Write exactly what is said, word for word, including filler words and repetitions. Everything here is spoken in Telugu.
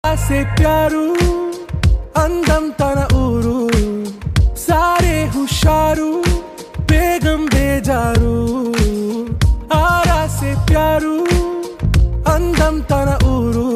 से प्यारू అందం తన ఊరు సారే హుషారు బేగం బేజారు ఆరా సే ప్యారు అందం తన ఊరు